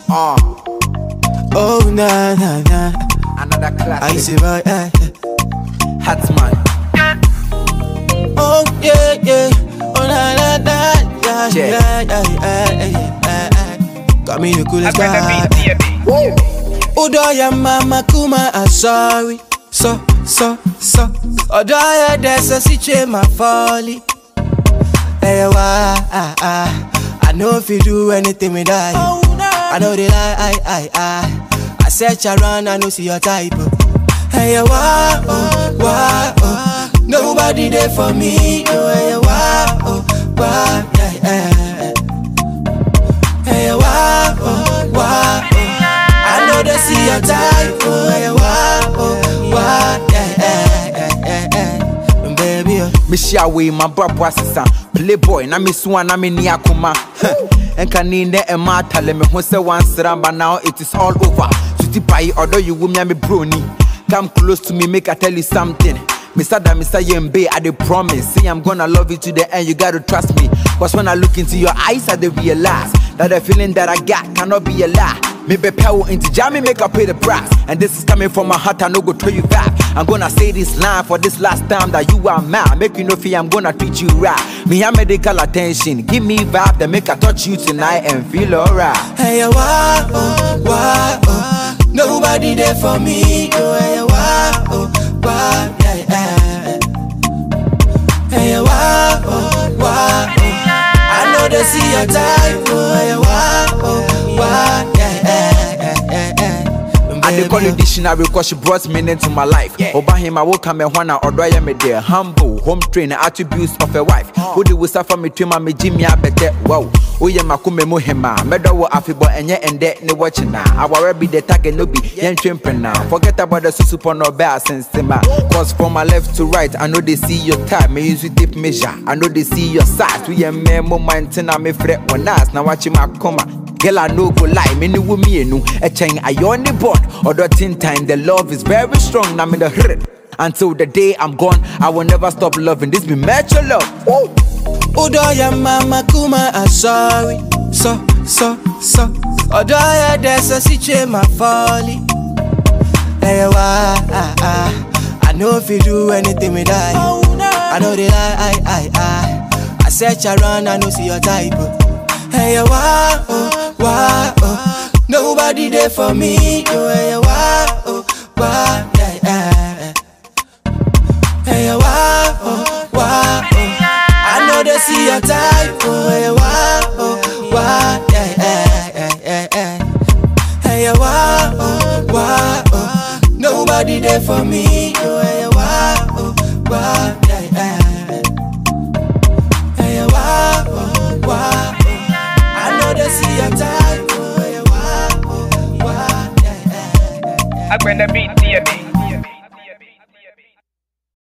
Oh na na na. Another classic. I say boy, Hatsman. Oh yeah yeah. Oh na na na. Yeah yeah. Got me the coolest guy. Odoya mama kuma I'm sorry. So. Odoya there's a situation my folly. Hey I know if you do anything with that. I know they lie, I search around, I know see your type. Hey, nobody there for me. Hey, hey, I know they see your type. Hey, baby, Michia way my brother assistant. Playboy, na me swan, na me niakuma. And can in there a matter, let me say once but now it is all over. Sweetie pie, although you woman me brony. Come close to me, make I tell you something. Mr. Yembe, I dey promise. Say I'm gonna love you to the end, you gotta trust me. Cause when I look into your eyes, I dey realize that the feeling that I got cannot be a lie. Maybe power into jammy, make I pay the price. And this is coming from my heart, I no go throw you back. I'm gonna say this line for this last time that you are mad. Make you know fear, I'm gonna treat you right. Me have medical attention, give me vibe that make I touch you tonight and feel alright. Hey, nobody there for me. Hey, hey, I know they see your type. I dey call you dictionary because she brought meaning to my life. Over him, I will come and wanna order ya me there. Humble, home trainer, attributes of a wife. Who do we suffer me to my Jimmy abete? Wow, oh yeah, makume muhema. Medo wo afibo enye ende ne watching now. I will be the tag and no be yen chimpin now. Forget about the susupo no bear sense ma. Cause from my left to right, I know they see your time. Me use with deep measure. I know they see your size. We a me moment and me fret when us now watching my coma. Girl, I no go lie, me ni wumi enu. A chain I only born. Other tin time, the love is very strong. Now me the hurt. Until the day I'm gone, I will never stop loving. This be mature love. Odoya mama kuma I'm sorry. So. Odoya there's a situation my folly. Hey, I know if you do anything with that. I know they lie, I search around, I know see your type. Hey, nobody there for me. Hey, hey, I know they see your type. Hey, nobody there for me. Hey, I know they see your type. I'm gonna beat